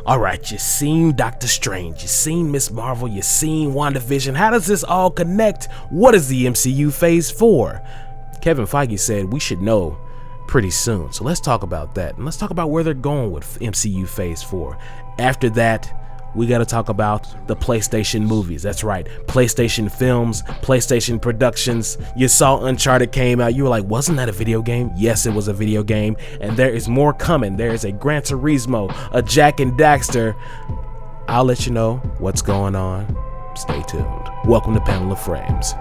All right, you seen Doctor Strange, you seen Miss Marvel, you seen WandaVision. How does this all connect? What is the MCU Phase 4? Kevin Feige said we should know pretty soon. So let's talk about that. And let's talk about where they're going with MCU Phase 4. After that, we got to talk about the PlayStation movies. That's right, PlayStation films, PlayStation productions. You saw Uncharted came out. You were like, wasn't that a video game? Yes, it was a video game. And there is more coming. There is a Gran Turismo, a Jak and Daxter. I'll let you know what's going on. Stay tuned. Welcome to Panel of Frames.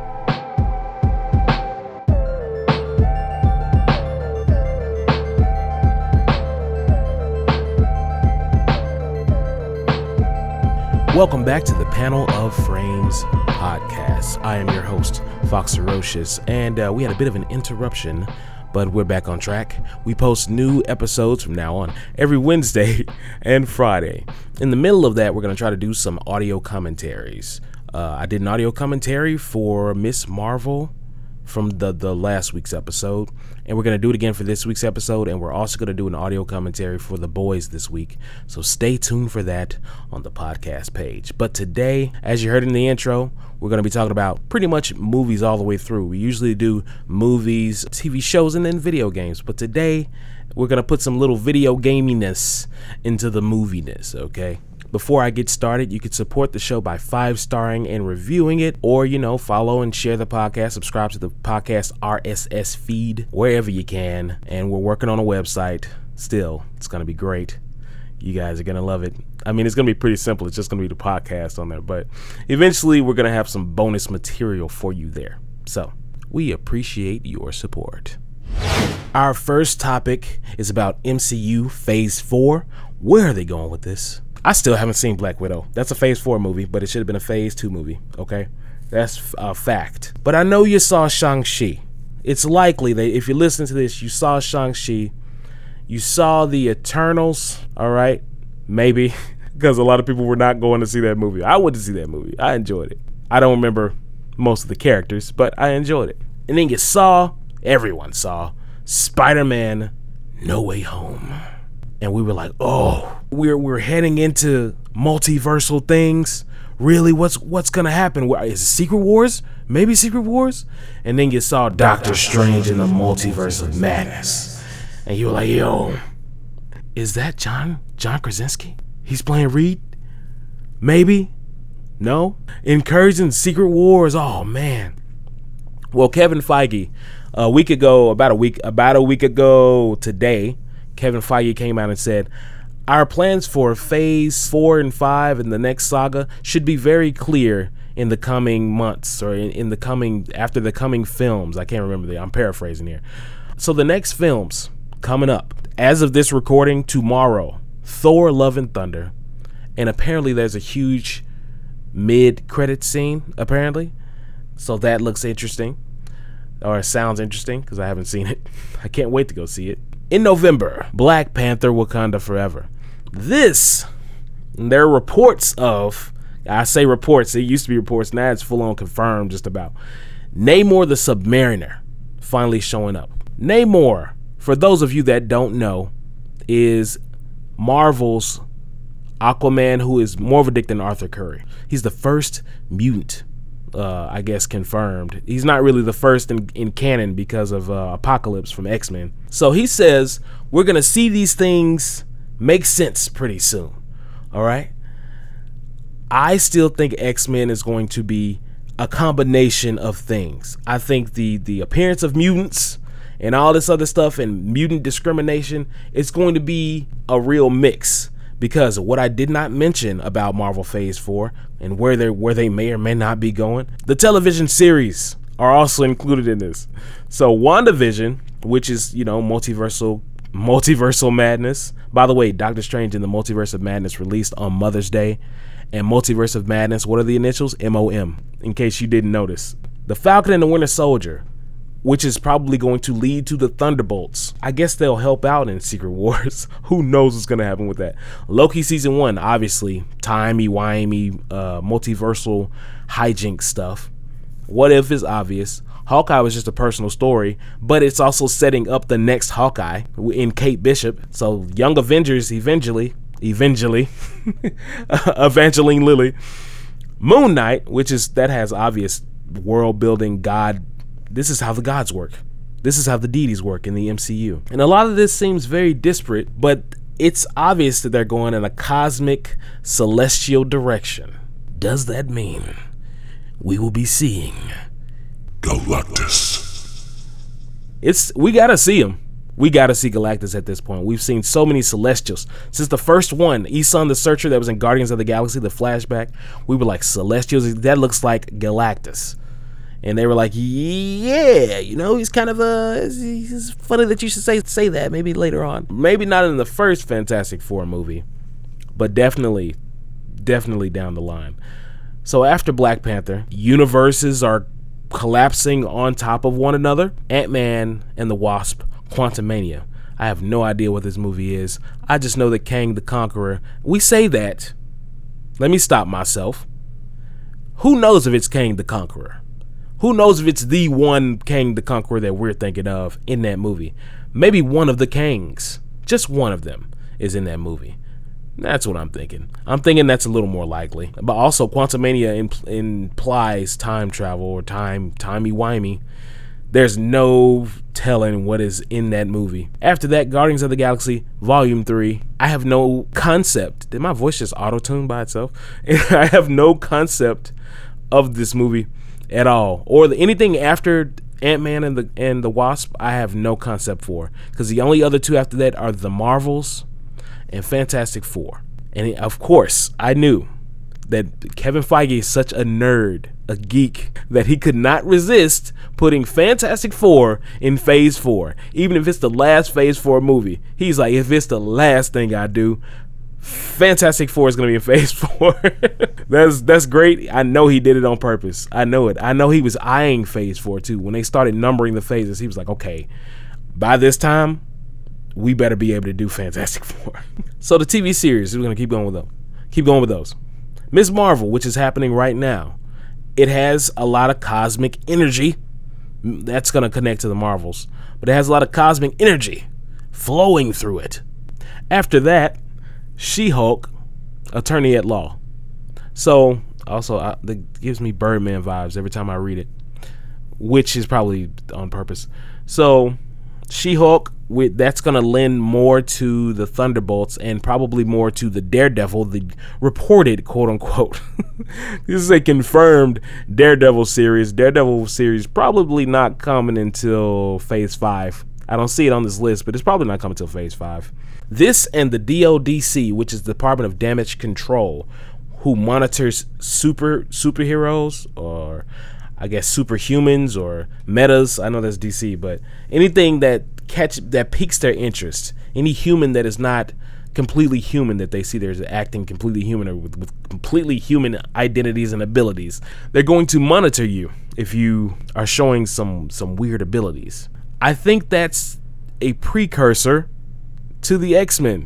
Welcome back to the Panel of Frames podcast. I am your host, Fox Ferocious, and we had a bit of an interruption, but we're back on track. We post new episodes from now on every Wednesday and Friday. In the middle of that, we're going to try to do some audio commentaries. I did an audio commentary for Miss Marvel from the last week's episode, and we're going to do it again for this week's episode, and we're also going to do an audio commentary for The Boys this week, so stay tuned for that on the podcast page. But today, as you heard in the intro, we're going to be talking about pretty much movies all the way through. We usually do movies, TV shows, and then video games, but today we're going to put some little video gaminess into the moviness, okay? Before I get started, you can support the show by 5-starring and reviewing it, or, follow and share the podcast, subscribe to the podcast RSS feed, wherever you can. And we're working on a website still. It's going to be great. You guys are going to love it. I mean, it's going to be pretty simple. It's just going to be the podcast on there, but eventually we're going to have some bonus material for you there. So we appreciate your support. Our first topic is about MCU Phase 4. Where are they going with this? I still haven't seen Black Widow. That's a Phase 4 movie, but it should have been a Phase 2 movie, okay? That's a fact. But I know you saw Shang-Chi. It's likely that if you listen to this, you saw Shang-Chi. You saw the Eternals, all right? Maybe, because a lot of people were not going to see that movie. I went to see that movie. I enjoyed it. I don't remember most of the characters, but I enjoyed it. And then you saw, everyone saw, Spider-Man No Way Home. And we were like, oh, we're heading into multiversal things. Really, what's gonna happen? Is it Secret Wars? Maybe Secret Wars? And then you saw Doctor Strange in the Multiverse of Madness. And you were like, yo, is that John Krasinski? He's playing Reed? Maybe? No? Incursion Secret Wars, oh man. Well, Kevin Feige, about a week ago today, Kevin Feige came out and said, our plans for Phase 4 and 5 in the next saga should be very clear in the coming months, or after the coming films. I can't remember I'm paraphrasing here. So the next films coming up, as of this recording, tomorrow, Thor: Love and Thunder, and apparently there's a huge mid-credit scene, apparently. So that looks interesting, or sounds interesting, because I haven't seen it. I can't wait to go see it. In November, Black Panther: Wakanda Forever. There are reports of, I say reports, it used to be reports, now it's full on confirmed just about, Namor the Submariner finally showing up. Namor, for those of you that don't know, is Marvel's Aquaman, who is more of a dick than Arthur Curry. He's the first mutant, I guess, confirmed. He's not really the first in canon because of Apocalypse from X-Men. So he says we're going to see these things make sense pretty soon. All right? I still think X-Men is going to be a combination of things. I think the appearance of mutants and all this other stuff and mutant discrimination, it's going to be a real mix. Because what I did not mention about Marvel Phase 4 and where they may or may not be going, the television series are also included in this. So WandaVision, which is, multiversal madness. By the way, Doctor Strange in the Multiverse of Madness released on Mother's Day. And Multiverse of Madness, what are the initials? MOM, in case you didn't notice. The Falcon and the Winter Soldier, which is probably going to lead to the Thunderbolts. I guess they'll help out in Secret Wars. Who knows what's going to happen with that? Loki Season 1, obviously, timey-wimey, multiversal hijink stuff. What If is obvious. Hawkeye was just a personal story, but it's also setting up the next Hawkeye in Kate Bishop. So Young Avengers eventually Evangeline Lilly. Moon Knight, that has obvious world building God. This is how the gods work. This is how the deities work in the MCU. And a lot of this seems very disparate, but it's obvious that they're going in a cosmic, celestial direction. Does that mean we will be seeing Galactus? We gotta see him. We gotta see Galactus at this point. We've seen so many Celestials. Since the first one, Eson the Searcher that was in Guardians of the Galaxy, the flashback, we were like, Celestials, that looks like Galactus. And they were like, yeah, he's kind of he's funny that you should say that, maybe later on. Maybe not in the first Fantastic Four movie, but definitely down the line. So after Black Panther, universes are collapsing on top of one another. Ant-Man and the Wasp, Quantumania. I have no idea what this movie is. I just know that Kang the Conqueror. We say that. Let me stop myself. Who knows if it's Kang the Conqueror? Who knows if it's the one Kang the Conqueror that we're thinking of in that movie? Maybe one of the Kangs, just one of them, is in that movie. That's what I'm thinking. I'm thinking that's a little more likely. But also, Quantumania implies time travel or timey-wimey. There's no telling what is in that movie. After that, Guardians of the Galaxy Volume 3. I have no concept. Did my voice just auto-tune by itself? I have no concept of this movie at all, or anything after Ant-Man and the Wasp. I have no concept for, because the only other two after that are the Marvels and Fantastic Four. And of course, I knew that Kevin Feige is such a nerd, a geek, that he could not resist putting Fantastic Four in Phase 4, even if it's the last Phase 4 movie. He's like, if it's the last thing I do, Fantastic Four is going to be in Phase 4. That's great. I know he did it on purpose. I know it. I know he was eyeing Phase 4 too. When they started numbering the phases, he was like, okay, by this time, we better be able to do Fantastic Four. So the TV series, we're going to keep going with those. Ms. Marvel, which is happening right now, it has a lot of cosmic energy. That's going to connect to the Marvels. But it has a lot of cosmic energy flowing through it. After that, She-Hulk, Attorney at Law. So, also, that gives me Birdman vibes every time I read it, which is probably on purpose. So, She-Hulk, that's going to lend more to the Thunderbolts and probably more to the Daredevil, the reported, quote-unquote. This is a confirmed Daredevil series. Daredevil series probably not coming until Phase 5. I don't see it on this list, but it's probably not coming until Phase 5. This and the DODC, which is the Department of Damage Control, who monitors superheroes, or I guess superhumans or metas. I know that's DC, but anything that piques their interest, any human that is not completely human that they see there's acting completely human or with completely human identities and abilities, they're going to monitor you if you are showing some weird abilities. I think that's a precursor to the X-Men,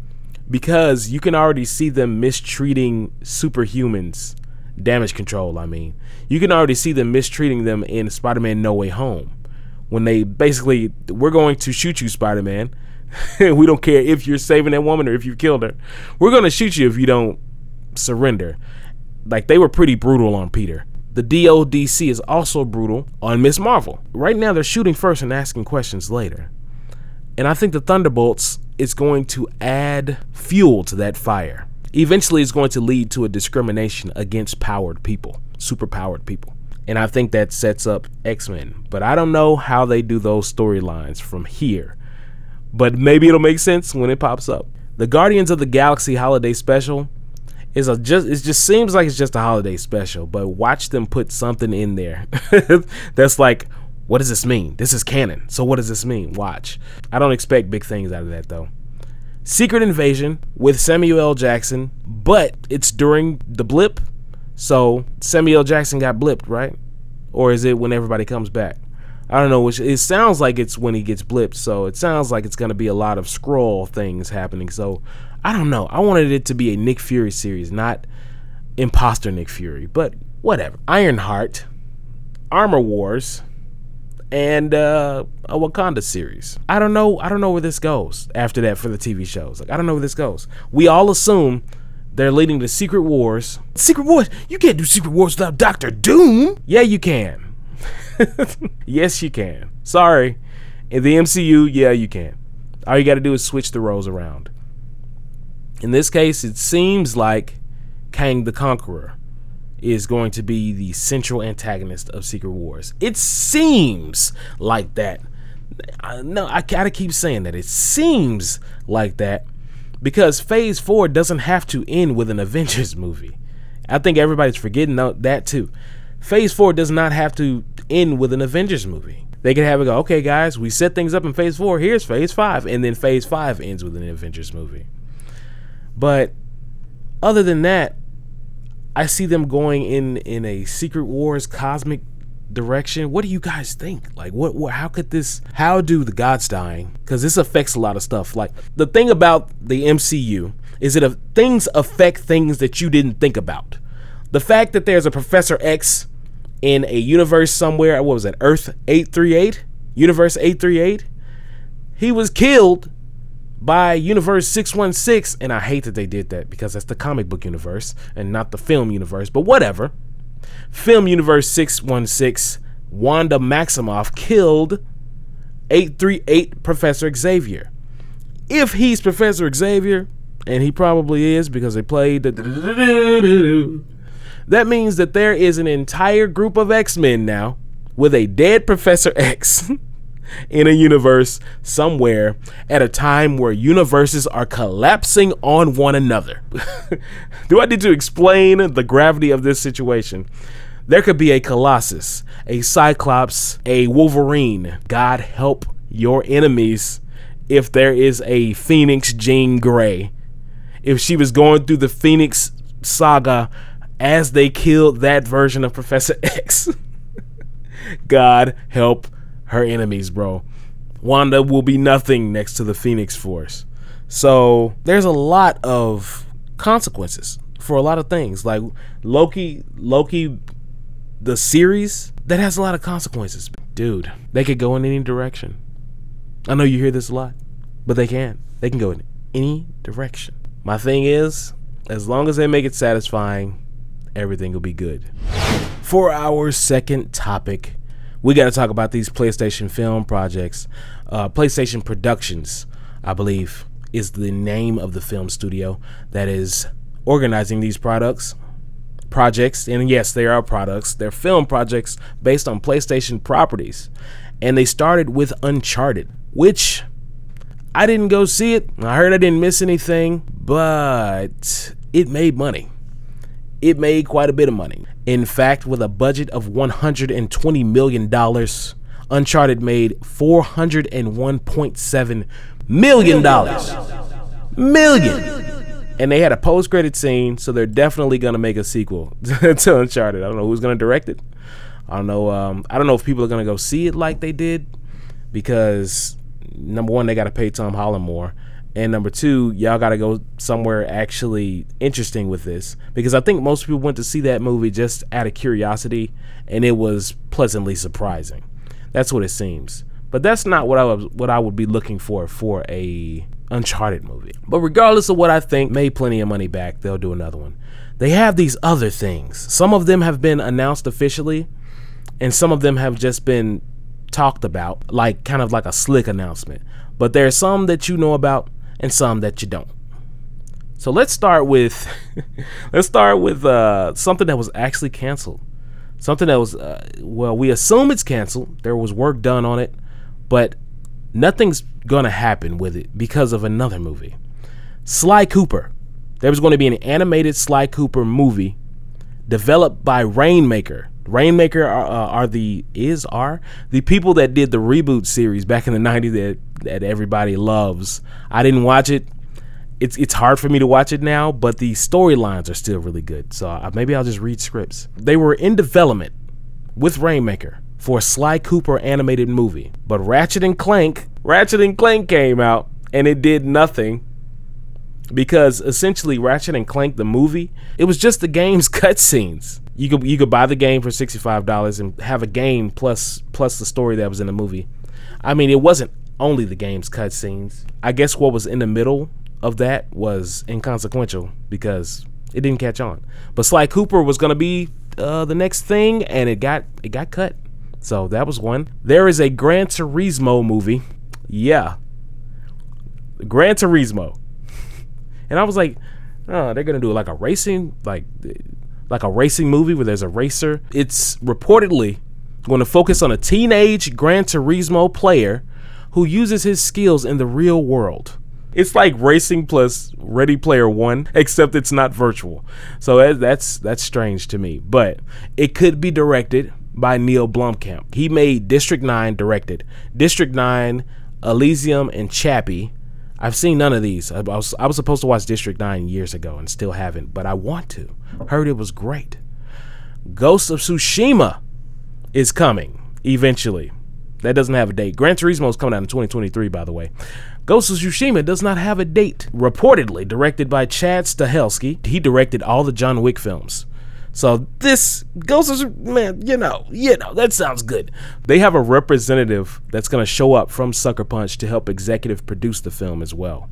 because you can already see them mistreating superhumans, Damage Control, I mean. You can already see them mistreating them in Spider-Man No Way Home, when they basically, we're going to shoot you, Spider-Man. We don't care if you're saving that woman or if you killed her. We're going to shoot you if you don't surrender. Like, they were pretty brutal on Peter. The DODC is also brutal on Ms. Marvel. Right now, they're shooting first and asking questions later. And I think the Thunderbolts is going to add fuel to that fire. Eventually, it's going to lead to a discrimination against powered people, superpowered people. And I think that sets up X-Men. But I don't know how they do those storylines from here. But maybe it'll make sense when it pops up. The Guardians of the Galaxy Holiday Special it just seems like it's just a holiday special. But watch them put something in there that's like, what does this mean? This is canon. So what does this mean? Watch. I don't expect big things out of that, though. Secret Invasion with Samuel L. Jackson, but it's during the blip. So Samuel L. Jackson got blipped, right? Or is it when everybody comes back? I don't know. It sounds like it's when he gets blipped. So it sounds like it's going to be a lot of Skrull things happening. So I don't know. I wanted it to be a Nick Fury series, not imposter Nick Fury. But whatever. Ironheart, Armor Wars, and a Wakanda series. I don't know where this goes after that for the TV shows. Like, I don't know where this goes. We all assume they're leading to Secret Wars. Secret Wars? You can't do Secret Wars without Doctor Doom. Yeah, you can. Yes, you can. Sorry. In the MCU, yeah, you can. All you got to do is switch the roles around. In this case, it seems like Kang the Conqueror is going to be the central antagonist of Secret Wars. It seems like that. No, I gotta keep saying that. It seems like that because Phase 4 doesn't have to end with an Avengers movie. I think everybody's forgetting that too. Phase 4 does not have to end with an Avengers movie. They could have it go, okay guys, we set things up in Phase 4, here's Phase 5, and then Phase 5 ends with an Avengers movie. But other than that, I see them going in a Secret Wars cosmic direction. What do you guys think? Like, how do the gods dying? Because this affects a lot of stuff. Like, the thing about the MCU is that things affect things that you didn't think about. The fact that there's a Professor X in a universe somewhere, what was that, Earth 838? Universe 838? He was killed by Universe 616, and I hate that they did that because that's the comic book universe and not the film universe, but whatever. Film Universe 616, Wanda Maximoff killed 838 Professor Xavier. If he's Professor Xavier, and he probably is because they played that means that there is an entire group of X-Men now with a dead Professor X in a universe somewhere at a time where universes are collapsing on one another. Do I need to explain the gravity of this situation? There could be a Colossus, a Cyclops, a Wolverine. God help your enemies if there is a Phoenix Jean Grey. If she was going through the Phoenix saga as they killed that version of Professor X. God help her enemies, bro. Wanda will be nothing next to the Phoenix Force. So there's a lot of consequences for a lot of things. Like Loki, the series, that has a lot of consequences. Dude, they could go in any direction. I know you hear this a lot, but they can. They can go in any direction. My thing is, as long as they make it satisfying, everything will be good. For our second topic, we got to talk about these PlayStation film projects. PlayStation Productions, I believe, is the name of the film studio that is organizing these projects. And yes, they are products. They're film projects based on PlayStation properties. And they started with Uncharted, which I didn't go see it. I heard I didn't miss anything, but it made money. It made quite a bit of money. In fact, with a budget of $120 million, Uncharted made $401.7 million. And they had a post-credit scene, so they're definitely gonna make a sequel to Uncharted. I don't know who's gonna direct it. I don't know if people are gonna go see it like they did, because number one, they gotta pay Tom Holland more. And number two, y'all got to go somewhere actually interesting with this, because I think most people went to see that movie just out of curiosity, and it was pleasantly surprising. That's what it seems. But that's not what I would be looking for a Uncharted movie. But regardless of what I think, made plenty of money back, they'll do another one. They have these other things. Some of them have been announced officially, and some of them have just been talked about, like kind of like a slick announcement. But there are some that you know about and some that you don't. So let's start with something that was actually canceled. Something that was we assume it's canceled. There was work done on it, but nothing's gonna happen with it because of another movie. Sly Cooper. There was going to be an animated Sly Cooper movie developed by Rainmaker. Rainmaker are the people that did the reboot series back in the 90s that everybody loves. I didn't watch it. It's hard for me to watch it now, but the storylines are still really good. So maybe I'll just read scripts. They were in development with Rainmaker for a Sly Cooper animated movie, but Ratchet & Clank came out and it did nothing, because essentially Ratchet & Clank the movie, it was just the game's cutscenes. You could buy the game for $65 and have a game plus the story that was in the movie. I mean, it wasn't only the game's cutscenes. I guess what was in the middle of that was inconsequential because it didn't catch on. But Sly Cooper was gonna be the next thing, and it got cut. So that was one. There is a Gran Turismo movie. Yeah, Gran Turismo. And I was like, oh, they're gonna do like a racing movie where there's a racer. It's reportedly going to focus on a teenage Gran Turismo player who uses his skills in the real world. It's like racing plus Ready Player One, except it's not virtual. So that's strange to me. But it could be directed by Neil Blomkamp. He made District 9, directed District 9, Elysium, and Chappie. I've seen none of these. I was supposed to watch District 9 years ago and still haven't, but I want to. Heard it was great. Ghost of Tsushima is coming eventually. That doesn't have a date. Gran Turismo is coming out in 2023, by the way. Ghost of Tsushima does not have a date. Reportedly directed by Chad Stahelski. He directed all the John Wick films. So this Ghost of man, you know, that sounds good. They have a representative that's going to show up from Sucker Punch to help executive produce the film as well.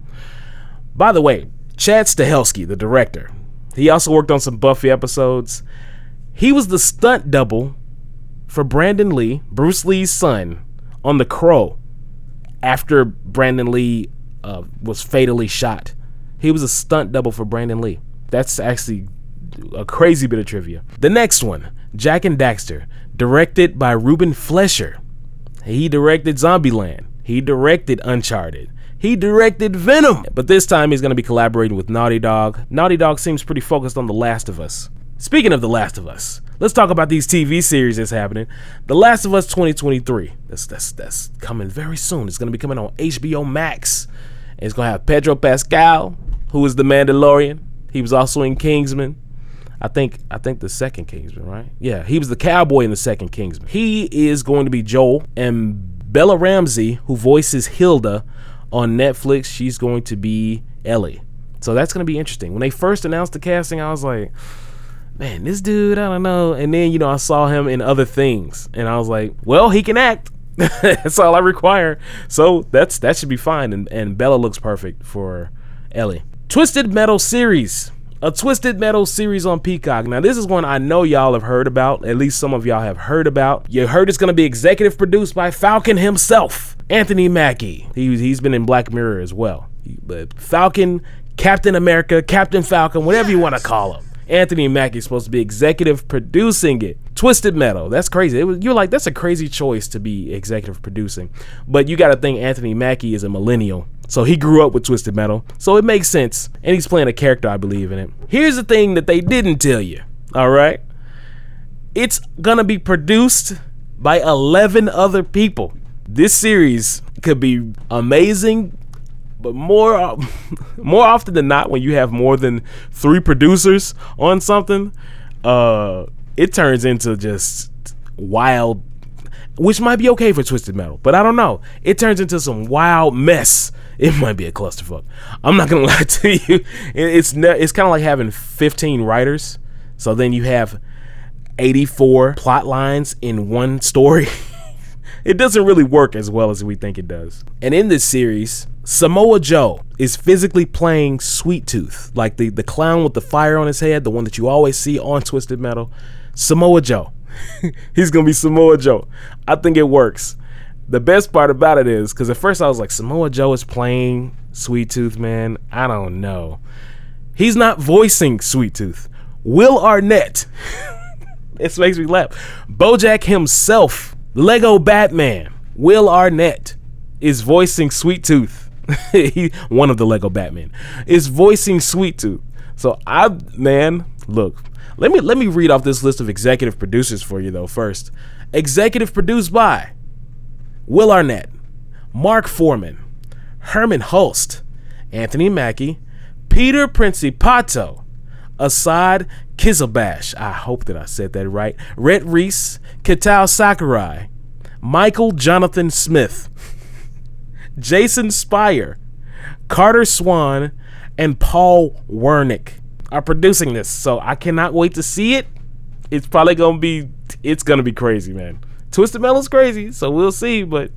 By the way, Chad Stahelski, the director, he also worked on some Buffy episodes. He was the stunt double for Brandon Lee, Bruce Lee's son, on The Crow after Brandon Lee was fatally shot. He was a stunt double for Brandon Lee. That's actually a crazy bit of trivia. The next one, Jak and Daxter, directed by Ruben Flesher. He directed Zombieland. He directed Uncharted. He directed Venom. But this time he's going to be collaborating with Naughty Dog. Naughty Dog seems pretty focused on The Last of Us. Speaking of The Last of Us, let's talk about these TV series that's happening. The Last of Us 2023. That's coming very soon. It's going to be coming on HBO Max. And it's going to have Pedro Pascal, who is the Mandalorian. He was also in Kingsman. I think the second Kingsman, right? Yeah, he was the cowboy in the second Kingsman. He is going to be Joel, and Bella Ramsey, who voices Hilda on Netflix, she's going to be Ellie. So that's going to be interesting. When they first announced the casting, I was like, man, this dude, I don't know. And then, I saw him in other things, and I was like, well, he can act. That's all I require. So that should be fine. And Bella looks perfect for Ellie. Twisted Metal series. A Twisted Metal series on Peacock. Now, this is one I know y'all have heard about. At least some of y'all have heard about. You heard it's going to be executive produced by Falcon himself, Anthony Mackie. He's been in Black Mirror as well. But Falcon, Captain America, Captain Falcon, whatever you want to call him. Anthony Mackie is supposed to be executive producing it. Twisted Metal. That's crazy. You're like, that's a crazy choice to be executive producing. But you got to think Anthony Mackie is a millennial. So he grew up with Twisted Metal. So it makes sense. And he's playing a character, I believe, in it. Here's the thing that they didn't tell you. All right? It's going to be produced by 11 other people. This series could be amazing, but more often than not, when you have more than 3 producers on something, it turns into just wild, which might be okay for Twisted Metal, but I don't know. It turns into some wild mess. It might be a clusterfuck. I'm not gonna lie to you. It's kind of like having 15 writers, so then you have 84 plot lines in one story. It doesn't really work as well as we think it does. And in this series, Samoa Joe is physically playing Sweet Tooth, like the clown with the fire on his head, the one that you always see on Twisted Metal. Samoa Joe. He's gonna be Samoa Joe. I think it works. The best part about it is, because at first I was like, Samoa Joe is playing Sweet Tooth, man. I don't know. He's not voicing Sweet Tooth. Will Arnett. This makes me laugh. BoJack himself, Lego Batman, Will Arnett is voicing Sweet Tooth. One of the Lego Batman is voicing Sweet Tooth. So look, let me read off this list of executive producers for you though first. Executive produced by Will Arnett, Mark Foreman, Herman Hulst, Anthony Mackie, Peter Principato, Assad Kizilbash, I hope that I said that right, Rhett Reese, Kitao Sakurai, Michael Jonathan Smith, Jason Spire, Carter Swan, and Paul Wernick are producing this, so I cannot wait to see it. it's probably gonna be crazy, man. Twisted Metal's crazy, so we'll see. But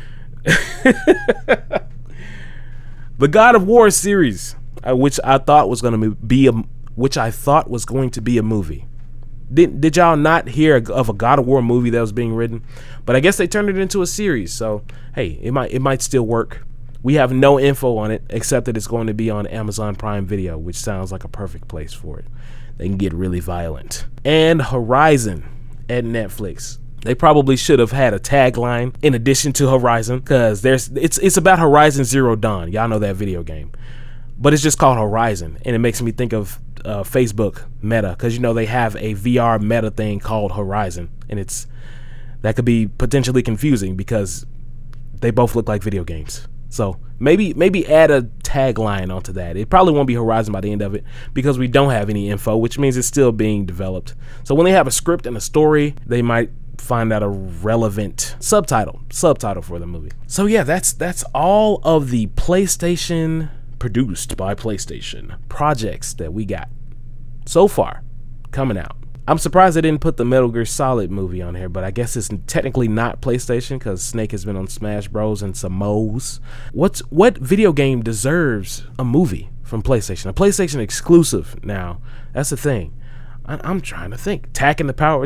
the God of War series, which I thought was going to be a movie. Did y'all not hear of a God of War movie that was being written? But I guess they turned it into a series. So hey, it might still work. We have no info on it except that it's going to be on Amazon Prime Video, which sounds like a perfect place for it. They can get really violent. And Horizon at Netflix. They probably should have had a tagline in addition to Horizon, because it's about Horizon Zero Dawn. Y'all know that video game, but it's just called Horizon, and it makes me think of Facebook Meta, because they have a VR Meta thing called Horizon, and that could be potentially confusing because they both look like video games. So maybe add a tagline onto that. It probably won't be Horizon by the end of it because we don't have any info, which means it's still being developed. So when they have a script and a story, they might find out a relevant subtitle for the movie. So yeah, that's all of the PlayStation, produced by PlayStation, projects that we got so far coming out. I'm surprised they didn't put the Metal Gear Solid movie on here, but I guess it's technically not PlayStation because Snake has been on Smash Bros. And some Moes. What video game deserves a movie from PlayStation? A PlayStation exclusive now. That's the thing. I'm trying to think. Tack in the Power.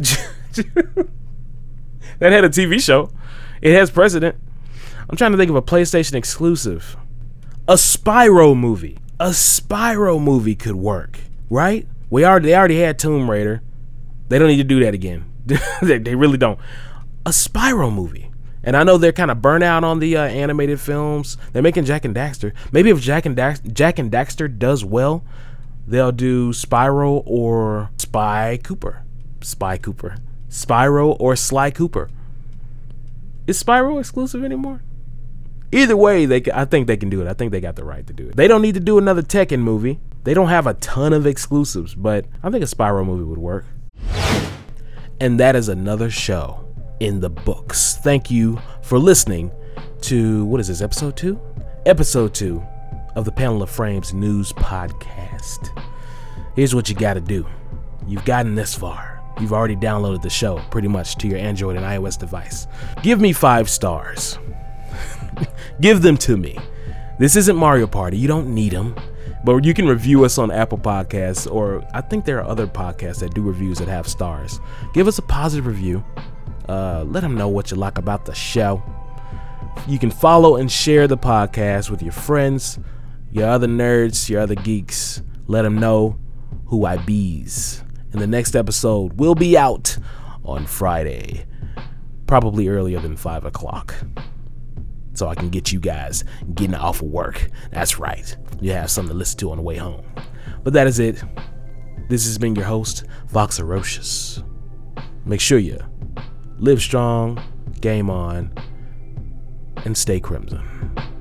That had a TV show. It has precedent. I'm trying to think of a PlayStation exclusive. A Spyro movie. A Spyro movie could work, right? They already had Tomb Raider. They don't need to do that again. They really don't. A Spyro movie. And I know they're kind of burnt out on the animated films. They're making Jak and Daxter. Maybe if Jak and Daxter does well, they'll do Spyro or Spy Cooper. Spyro or Sly Cooper. Is Spyro exclusive anymore? Either way, I think they can do it. I think they got the right to do it. They don't need to do another Tekken movie. They don't have a ton of exclusives, but I think a Spyro movie would work. And that is another show in the books. Thank you for listening to, what is this, episode 2? Episode 2 of the Panel of Frames News Podcast. Here's what you got to do. You've gotten this far. You've already downloaded the show pretty much to your Android and iOS device. Give me 5 stars. Give them to me. This isn't Mario Party. You don't need them. But you can review us on Apple Podcasts, or I think there are other podcasts that do reviews that have stars. Give us a positive review. Let them know what you like about the show. You can follow and share the podcast with your friends, your other nerds, your other geeks. Let them know who I bees. And the next episode will be out on Friday, probably earlier than 5 o'clock. So I can get you guys getting off of work. That's right. You have something to listen to on the way home. But that is it. This has been your host, Foxerocious. Make sure you live strong, game on, and stay crimson.